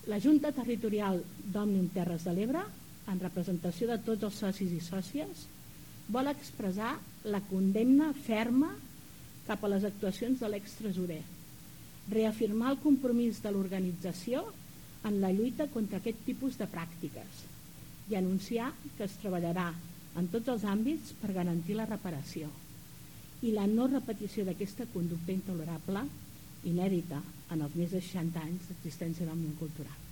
La Junta Territorial d'Òmnium Terres de l'Ebre, en representació de tots els socis i sòcies, vol expressar la condemna ferma cap a les actuacions de l'extresorer, reafirmar el compromís de l'organització en la lluita contra aquest tipus de pràctiques i anunciar que es treballarà en tots els àmbits per garantir la reparació i la no repetició d'aquesta conducta intolerable inèdita en els més de 60 anys d'existència d'Òmnium Cultural.